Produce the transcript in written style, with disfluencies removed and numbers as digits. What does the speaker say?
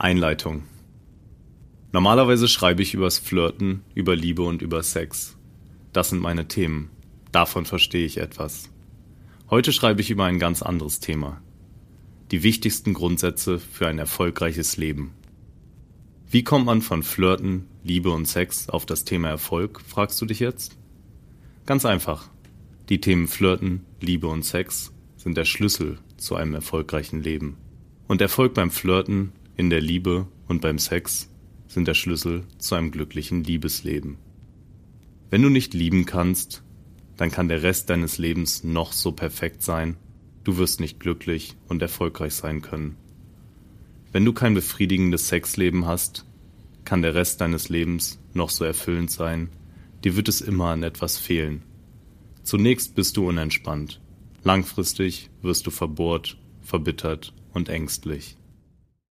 Einleitung. Normalerweise schreibe ich übers Flirten, über Liebe und über Sex. Das sind meine Themen. Davon verstehe ich etwas. Heute schreibe ich über ein ganz anderes Thema. Die wichtigsten Grundsätze für ein erfolgreiches Leben. Wie kommt man von Flirten, Liebe und Sex auf das Thema Erfolg, fragst du dich jetzt? Ganz einfach. Die Themen Flirten, Liebe und Sex sind der Schlüssel zu einem erfolgreichen Leben. Und Erfolg beim Flirten, in der Liebe und beim Sex sind der Schlüssel zu einem glücklichen Liebesleben. Wenn du nicht lieben kannst, dann kann der Rest deines Lebens noch so perfekt sein, du wirst nicht glücklich und erfolgreich sein können. Wenn du kein befriedigendes Sexleben hast, kann der Rest deines Lebens noch so erfüllend sein, dir wird es immer an etwas fehlen. Zunächst bist du unentspannt, langfristig wirst du verbohrt, verbittert und ängstlich.